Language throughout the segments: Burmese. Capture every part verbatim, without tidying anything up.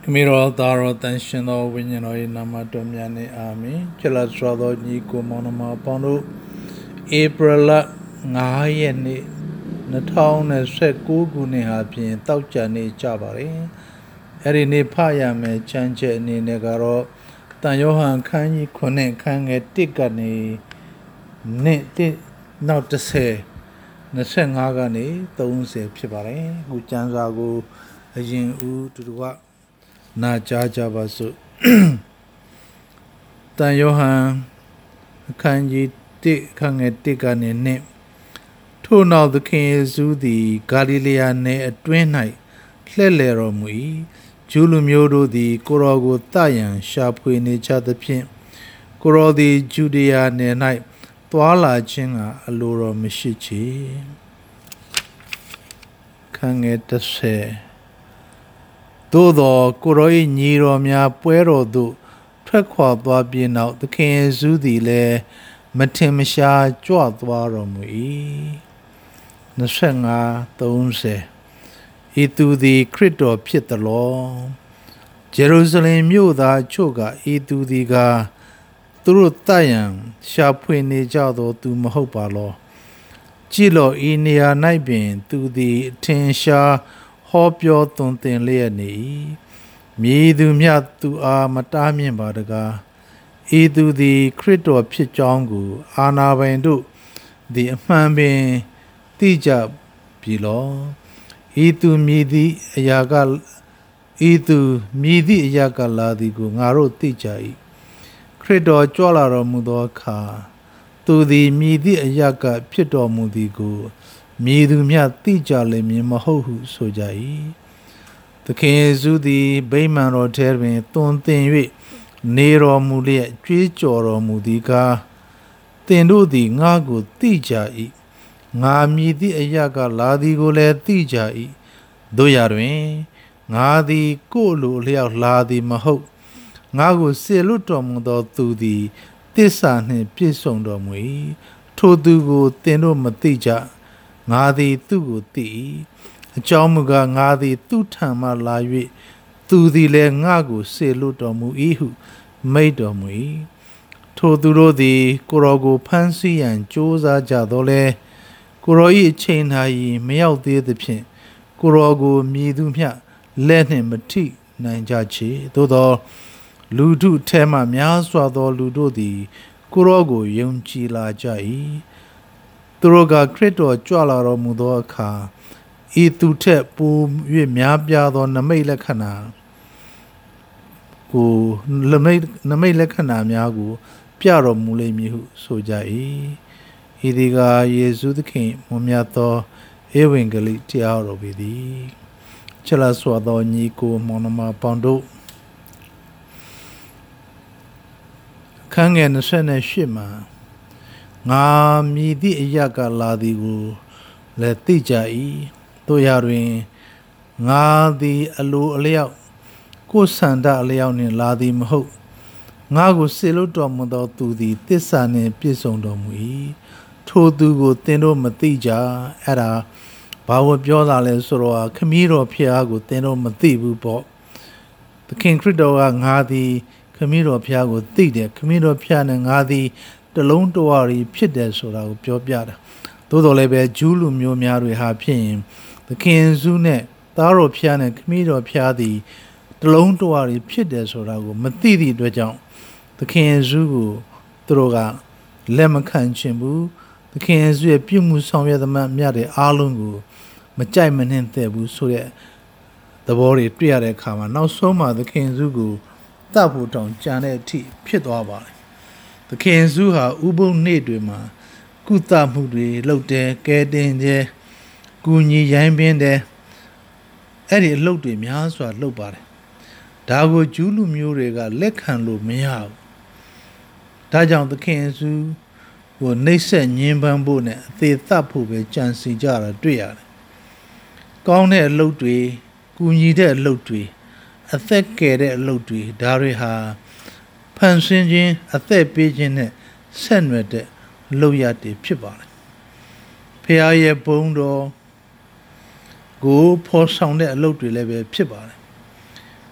Kmiro Daro Tanshino Winyano Namadomiani Army, Chelasrado Nico Monoma Pondo, April Ngayeni, Natown as Sekuguni Happy, Tauchani Chabari, Erini Payame, Chanche ni Negaro, Tanyohan Kanyi Kone Kange Tikani, Nit, not to say, Nasengagani, Tounse Pibare, Guchanzago, Ajin U to the work. Na cha cha ba su Tan Yohan အခန်းကြီးတစ်ခန်းငယ်တစ်ကနေနှစ်ထို့နောက်သခင်ယေရှုသည်ဂါလိလဲယာနယ်အတွင်း၌လှည့်လည်တော်မူ၏ဂျူးလူမျိုးတို့သည်ကိုရောကိုတရန်ရှာဖွေနေကြသဖြင့်ကိုရောသည်ဂျူဒေယာနယ်၌သွာလာခြင်းကအလိုတော်မရှိချေခန်းငယ်တစ်ဆယ်သို့သောကိုရော၏ညီတော်များပွဲတော်သို့ထွက်ခွာသွားပြီးနောက်သခင်ယေရှုသည်လည်းမထင်မရှားကြွသွားတော်မူ၏25 30ဤသူသည်ခရစ်တော်ဖြစ်သလောဂျေရုရှလင်မြို့သားချို့ကဤသူသည်ကသူတို့တတ်ရန်ရှာဖွေနေကြသောသူမဟုတ်ပါလောကြည်လောဤနေရာ၌ပင်သူသည်အထင်ရှားဟောပြောသွန်သင်လျက်နေ၏မြည်သူမြတ်သူအားမတားမြင့်ပါတကားဤသူသည်ခရစ်တော်ဖြစ်ကြောင်းကိုအာနာပိုင်တို့သည်အမှန်ပင်သိကြပြီလောဤသူမြည်သည့်အရာကဤသူမြည်သည့်အရာကလာသည်ကိုငါတို့သိကြ၏ခရစ်တော်ကြွလာတော်မူသောအခါသူသည်မြည်သည့်အရာကဖြစ်တော်မူသည်ကိုမြည်သူမြတ်သိကြလိမ့်မည်မဟုတ်ဟုဆိုကြ၏သခင်ယေရှုသည်ဗိမာန်တော်ထဲတွင်သွန်သင်၍နေတော်မူလျက်ကြွေးကြော်တော်မူသည်ကားသင်တို့သည်ငါကိုသိကြ၏ငါမြည်သည့်အရာကလာသည်ကိုလည်းသိကြ၏တို့ရတွင်ငါသည်ကိုယ်လိုလျောက်လာသည်မဟုတ်ငါကိုစေလွတ်တော်မူသောသူသည်သစ္စာနှင့်ပြည့်စုံတော်မူ၏ထိုသူကိုသင်တို့မသိကြငါသည်သူ့ကိုသိ၏အကြောင်းမူကားငါသည်သူ့ထံမှလာ၍သူသည်လည်းငါကိုစေလွတ်တော်မူ၏ဟုမိန့်တော်မူ၏ထိုသူတို့သည်ကိုရောကိုဖမ်းဆီးရန်ကြိုးစားကြသောလဲကိုရော၏အချိန်သာ၏မရောက်သေးသဖြင့်ကိုရောကိုမြည်သူမျှလက်နှင့်မထိနိုင်ကြချေသို့သောလူထုထဲမှများစွာသောလူတို့သည်ကိုရောကိုယုံကြည်လာကြ၏သူတို့ကခရစ်တော်ကြွလာတော်မူသောအခါဤသူထက်ပို၍များပြားသောနမိတ်လက္ခဏာကိုနမိတ်နမိတ်လက္ခဏာများကိုပြတော်မူလိမ့်မည်ဟုဆိုကြ၏ဤဒီကယေရှုသခင်မွန်မြတ်သောဧဝံဂေလိတရားတော်ပေသည်ချလစွာသောညီကိုမောင်နှမပေါင်းတို့ခန်းငယ်28မှာငါမြည်သည့်အရာကလာသည်ကိုလည်းသိကြ၏တို့ရတွင်ငါသည်အလိုအလျောက်ကိုယ်ဆန္ဒအလျောက်နှင့်လာသည်မဟုတ်ငါကိုစေလွတ်တော်မူသောသူသည်သစ္စာနှင့်ပြည့်စုံတော်မူ၏ထိုသူကိုသင်တို့မသိကြအဲ့ဒါဘာဝပြောတာလဲဆိုတော့ခမည်းတော်ဖျားကိုသင်တို့မသိဘူးပေါ့သခင်ခရစ်တော်ကငါသည်ခမည်းတော်ဖျားကိုသိတယ်ခမည်းတော်ဖျားနဲ့ငါသည်တလုံးတဝရီဖြစ်တယ်ဆိုတာကိုပြောပြတာသို့တော်လည်းပဲဂျူးလူမျိုးများတွေဟာဖြစ်ရင်သခင်စုနဲ့သားတော်ဖျားနဲ့ခမည်းတော်ဖျားသည်တလုံးတဝရီဖြစ်တယ်ဆိုတာကိုမသိသည့်အတွက်ကြောင့်သခင်ယေရှုကိုသူတို့ကလက်မခံချင်ဘူးသခင်ယေရှုရဲ့ပြုမှုဆောင်ရွက်သမျှမြတ်တဲ့အားလုံးကိုမကြိုက်မနှင့်တဲ့ဘူးဆိုတဲ့သဘောတွေတွေ့ရတဲ့အခါမှာနောက်ဆုံးမှသခင်ယေရှုကိုတတ်ဖို့တောင်ကြံတဲ့အထိဖြစ်သွားပါတယ်သခင်ယေရှုဟာဥပုံနေ့တွေမှာကုသမှုတွေလုပ်တယ်ကဲတင်တယ်ကူညီရိုင်းပင်းတယ်အဲ့ဒီအလုပ်တွေများစွာလုပ်ပါတယ်ဒါကိုဂျူးလူမျိုးတွေကလက်ခံလို့မရဘူးဒါကြောင့်သခင်ယေရှုကိုနှိပ်စက်ညှဉ်းပန်းဖို့နဲ့အသေးသတ်ဖို့ပဲကြံစီကြတာတွေ့ရတယ်ကောင်းတဲ့အလုပ်တွေကူညီတဲ့အလုပ်တွေအသက်ကယ်တဲ့အလုပ်တွေဒါတွေဟာဖန်ဆင်းခြင်းအသက်ပေးခြင်းနဲ့ဆက်နွယ်တဲ့လုပ်ရတွေဖြစ်ပါတယ်ဖခင်ရဲ့ဘုန်းတော်ကိုဖော်ဆောင်တဲ့အလုပ်တွေလည်းပဲဖြစ်ပါတယ်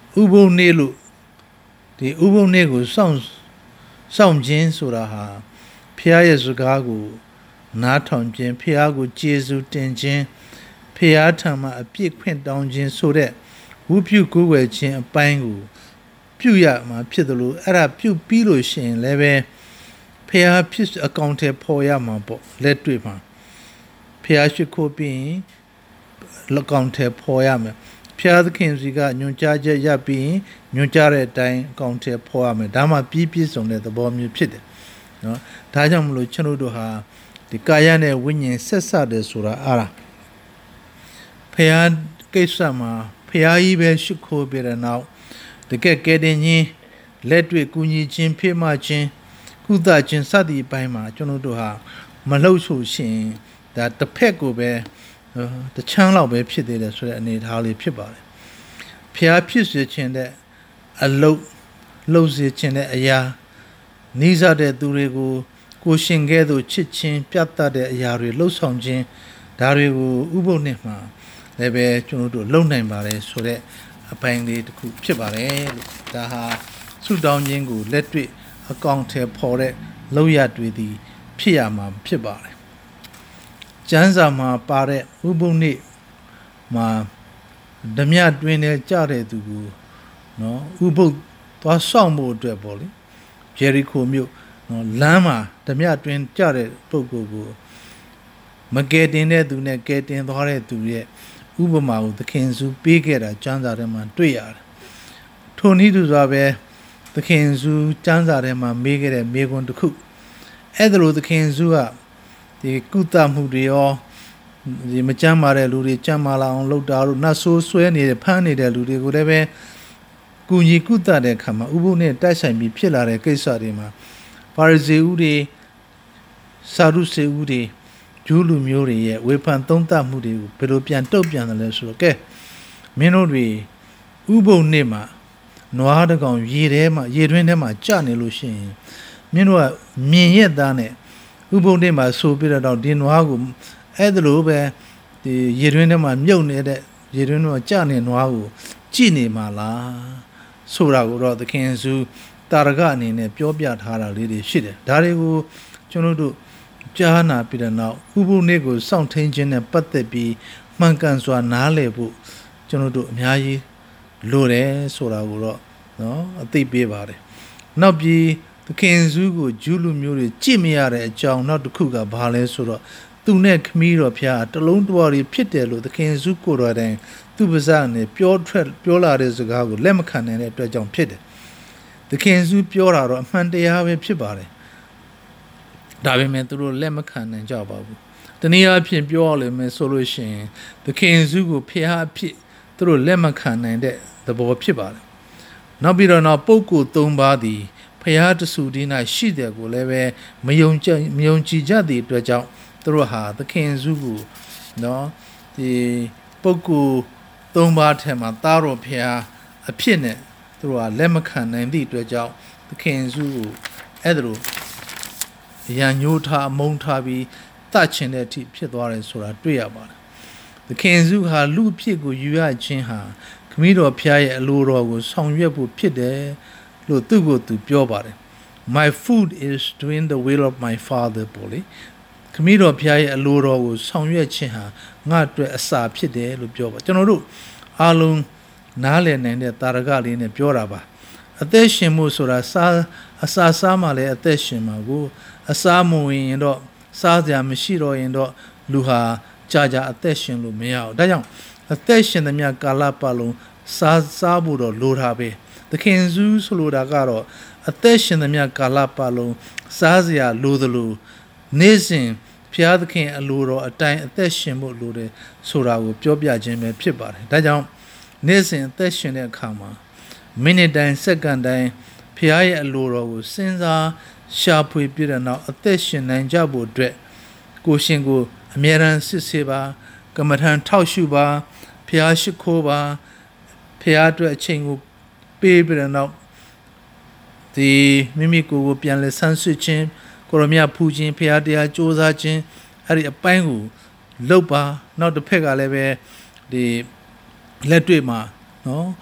ဥပုံနေ့လို့ဒီဥပုံနေ့ကိုစောင့်စောင့်ခြင်းဆိုတာဟာဖျားရဲ့စကားကိုနားထောင်ခြင်းဖျားကိုကျေးဇူးတင်ခြင်းဖျားထံမှအပြစ်ခွင့်တောင်းခြင်းဆိုတဲ့ဝုပြုကိုယ်ွယ်ခြင်းအပိုင်းကိုပြုရမှာဖြစ်တယ်လို့အဲ့ဒါပြုပြီးလို့ရှိရင်လည်းပဲဖျားဖြစ်အကောင့်ထဲပေါ်ရမှာပေါ့လက်တွေ့မှာဖျားရှိခိုးပြီးလက်ကောင့်ထဲပေါ်ရမယ်ဖျားသခင်စီကညွှန်ကြားချက်ရပြီးညွှန်ကြားတဲ့အတိုင်းအကောင့်ထဲပေါ်ရမယ်ဒါမှပြီးပြည့်စုံတဲ့သဘောမျိုးဖြစ်တယ်နော်ဒါကြောင့်မလို့ကျွန်တော်တို့ဟာဒီကာယနဲ့ဝိညာဉ်ဆက်ဆက်တယ်ဆိုတာအားလားဖျားကိစ္စမှာဖျားကြီးပဲရှိခိုးပြီးတဲ့နောက်တကယ်ကဲတင်ချင်းလက်တွေ့ကူညီခြင်းဖေးမခြင်းကုသခြင်းစသည်အပိုင်းမှာကျွန်တော်တို့ဟာမလှုပ်ဆိုရှင်ဒါတစ်ဖက်ကိုပဲတချမ်းလောက်ပဲဖြစ်သေးတယ်ဆိုတဲ့အနေအထားလေးဖြစ်ပါတယ်ဖျားဖြစ်စေခြင်းတဲ့အလုတ်လှုပ်စေခြင်းတဲ့အရာနိစ္စတဲ့သူတွေကိုကိုရှင်ကဲ့သို့ချစ်ခြင်းပြတ်တတ်တဲ့အရာတွေလှုပ်ဆောင်ခြင်းဒါတွေကိုဥပုပ်နှစ်မှာလည်းပဲကျွန်တော်တို့လုံနိုင်ပါတယ်ဆိုတဲ့အပိုင်းလေးတစ်ခုဖြစ်ပါတယ်လို့ဒါဟာဆုတောင်းခြင်းကိုလက်တွေ့အကောင့်ထဲပေါ်တဲ့လောက်ရတွေသည်ဖြစ်ရမှာဖြစ်ပါတယ်ကျမ်းစာမှာပါတဲ့ဥပုပ်နေ့မှာဓမြတွင်နဲ့ကြတဲ့သူကိုနော်ဥပုပ်သွားဆောင်ဖို့အတွက်ပေါ့လေဂျယ်ရီခိုမြို့နော်လမ်းမှာဓမြတွင်ကြတဲ့ပုဂ္ဂိုလ်ကိုမကယ်တင်တဲ့သူနဲ့ကယ်တင်သွားတဲ့သူရဲ့ဥပမာကိုသခင်စုပေးခဲ့တာကျမ်းစာထဲမှာတွေ့ရတယ်ထိုနည်းတူစွာပဲသခင်စုကျမ်းစာထဲမှာမေးခဲ့တဲ့မေးခွန်းတစ်ခုအဲ့ဒါလိုသခင်စုကဒီကုသမှုတွေရောဒီမကျမ်းမာတဲ့လူတွေကျမ်းမာလာအောင်လုပ်တာတို့နတ်ဆိုးဆွဲနေတဲ့ဖမ်းနေတဲ့လူတွေကိုလည်းပဲကုညီကုသတဲ့အခါမှာဥပုပ်နဲ့တိုက်ဆိုင်ပြီးဖြစ်လာတဲ့ကိစ္စတွေမှာပါရဇေဦးတွေစာရုစေဦးတွေဂျူးလူမျိုးတွေရဲ့ဝေဖန်သုံးသပ်မှုတွေကိုဘယ်လိုပြန်တုတ်ပြန်တယ်လဲဆိုတော့ကဲမင်းတို့တွေဥပုပ်နေ့မှာနွားတကောင်ရေထဲမှာရေတွင်းထဲမှာကျနေလို့ရှိရင်မင်းတို့ကမြင်ရက်သားနဲ့ဥပုပ်နေ့မှာဆိုပြတော့ဒီနွားကိုအဲ့ဒါလိုပဲဒီရေတွင်းထဲမှာမြုပ်နေတဲ့ရေတွင်းထဲမှာကျနေနွားကိုကြည့်နေမှာလားဆိုတာကိုတော့သခင်ယေရှုတာရကအနေနဲ့ပြောပြထားတာလေးတွေရှိတယ်ဒါတွေကိုကျွန်တော်တို့ကြားနာပြီးတဲ့နောက်ဥပုပ်နေ့ကိုစောင့်ထိန်ခြင်းနဲ့ပတ်သက်ပြီးမှန်ကန်စွာနားလည်ဖို့ကျွန်တော်တို့အများကြီးလိုတယ်ဆိုတာကိုတော့နော်အသိပေးပါတယ်နောက်ပြီးသခင်ယေရှုကိုဂျူးလူမျိုးတွေကြည့်မရတဲ့အကြောင်းနောက်တစ်ခုကဘာလဲဆိုတော့သူနဲ့ခမီးတော်ဖျားတလုံးတဝါတွေဖြစ်တယ်လို့သခင်ယေရှုကိုယ်တော်တိုင်သူ့ပါးစပ်နဲ့ပြောထွက်ပြောလာတဲ့စကားကိုလက်မခံနိုင်တဲ့အတွက်ကြောင့်ဖြစ်တယ်သခင်ယေရှုပြောတာတော့အမှန်တရားပဲဖြစ်ပါတယ်ဒါပေမဲ့သူတို့လက်မခံနိုင်ကြပါဘူးတနည်းအားဖြင့်ပြောရလိမ့်မယ်ဆိုလို့ရှိရင်သခင်ယေရှုကိုဖျားအဖြစ်သူတို့လက်မခံနိုင်တဲ့သဘောဖြစ်ပါတယ်နောက်ပြီးတော့နောက်ပုဂ္ဂိုလ်၃ပါးသည်ဖျားတဆူဒီ၌ရှိတယ်ကိုလည်းပဲမယုံကြည်မယုံကြည်ကြသည့်အတွက်ကြောင့်သူတို့ဟာသခင်ယေရှုကိုနော်ဒီပုဂ္ဂိုလ်၃ပါးထဲမှာသားတော်ဖျားအဖြစ်နဲ့သူတို့ဟာလက်မခံနိုင်သည့်အတွက်ကြောင့်သခင်ယေရှုကိုအဲ့ဒါလိုရန်ညိုးထားအမုန်းထားပြီးတတ်ချင်တဲ့အထိဖြစ်သွားတယ်ဆိုတာတွေ့ရပါတယ်သခင်ယေရှုဟာလူအဖြစ်ကိုယူရခြင်းဟာခမည်းတော်ဖျားရဲ့အလိုတော်ကိုဆောင်ရွက်ဖို့ဖြစ်တယ်လို့သူ့ကိုသူပြောပါတယ် My food is doing the will of my father ပေါ့လေခမည်းတော်ဖျားရဲ့အလိုတော်ကိုဆောင်ရွက်ခြင်းဟာငါ့အတွက်အစာဖြစ်တယ်လို့ပြောပါကျွန်တော်တို့အားလုံးနားလည်နိုင်တဲ့တာရကလေးနဲ့ပြောတာပါအသက်ရှင်မှုဆိုတာစားအစာစားမှလည်းအသက်ရှင်မှာကိုအစာမဝင်ရင်တော့စားစရာမရှိတော့ရင်တော့လူဟာကြာကြာအသက်ရှင်လို့မရဘူးဒါကြောင့်အသက်ရှင်သမျှကာလပတ်လုံးစားစားဖို့တော့လိုတာပဲသခင်ယေရှုဆိုလိုတာကတော့အသက်ရှင်သမျှကာလပတ်လုံးစားစရာလိုသလိုနေ့စဉ်ဖျားသခင်အလိုတော်အတိုင်းအသက်ရှင်ဖို့လိုတယ်ဆိုတာကိုပြောပြခြင်းပဲဖြစ်ပါတယ်ဒါကြောင့်နေ့စဉ်အသက်ရှင်တဲ့အခါမှာမိနစ်တိုင်းစက္ကန့်တိုင်းဖျားရဲ့အလိုတော်ကိုစဉ်းစားရှာဖွေပြတဲ့နောက်အသက်ရှင်နိုင်ကြဖို့အတွက်ကိုရှင်ကိုအမြဲတမ်းစစ်ဆေးပါကမ္မထံထောက်ရှုပါဖျားရှိခိုးပါဖျားအတွက်အချိန်ကိုပေးပြတဲ့နောက်ဒီမိမိကိုယ်ကိုပြန်လဲဆန်းစစ်ခြင်းကိုရမြဖူးခြင်းဖျားတရားစ조사ခြင်းအဲ့ဒီအပိုင်းကိုလုပ်ပါနောက်တစ်ဖက်ကလည်းပဲဒီလက်တွေ့မှာနော်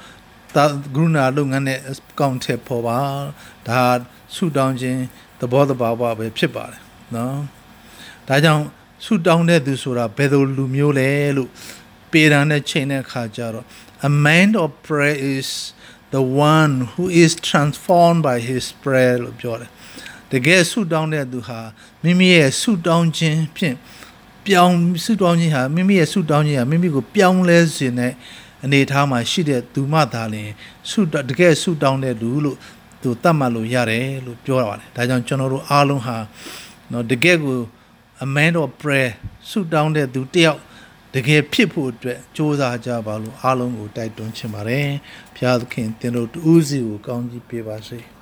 တာဂရုဏာလုပ်ငန်းနဲ့ကောင်းထည့်ပေါ်ပါဒါဆုတောင်းခြင်းသဘောတဘာဝပဲဖြစ်ပါတယ်နော်ဒါကြောင့်ဆုတောင်းတဲ့သူဆိုတာဘယ်လိုလူမျိုးလဲလို့ပေရန်နဲ့ချိန်တဲ့အခါကျတော့ a man of prayer is the one who is transformed by his prayer လို့ပြောတယ်တကယ်ဆုတောင်းတဲ့သူဟာမိမိရဲ့ဆုတောင်းခြင်းဖြင့်ပြောင်းဆုတောင်းခြင်းဟာမိမိရဲ့ဆုတောင်းခြင်းဟာမိမိကိုပြောင်းလဲစေတဲ့အနေအထားမှာရှိတဲ့သူမှသာလျှင်ဆုတကယ်ဆုတောင်းတဲ့လူလို့သူသတ်မှတ်လို့ရတယ်လို့ပြောပါတယ်ဒါကြောင့်ကျွန်တော်တို့အားလုံးဟာနော်တကယ်ကို a man of prayer ဆုတောင်းတဲ့သူတယောက်တကယ်ဖြစ်ဖို့အတွက်စ조사ကြပါလို့အားလုံးကိုတိုက်တွန်းချင်ပါတယ်ဘုရားသခင်သင်တို့တူးစီကိုကောင်းကြီးပေးပါစေ